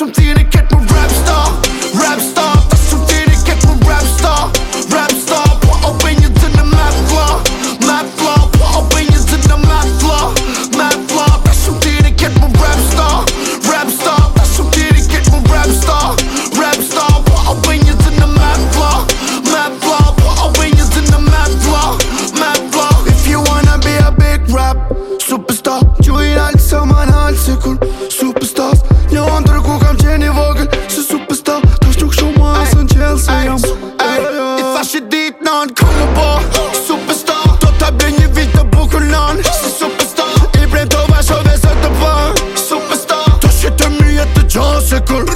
som tiden ket med rapstar. Rapstar, det som tiden ket med rapstar. Rapstar, på at bringe til the map floor. Map floor, på at bringe til the map floor. Map floor, det som tiden ket med rapstar. Rapstar, det som tiden ket med rapstar. Rapstar, på at bringe til the map floor. Map floor, på at bringe til the map floor. Map floor. If you wanna be a big rap superstar, gjør alt som man har sekund. Superstars, një ndër ku kam qeni vogël si superstar. Tash nuk shumë ma asën qelë jam. I thash i dit nan kom më bo superstar. Do t'a bërë një vit të bukur nan si superstar. I brejtova shove se të bën superstar. Tash i të mjet të gjanë se kur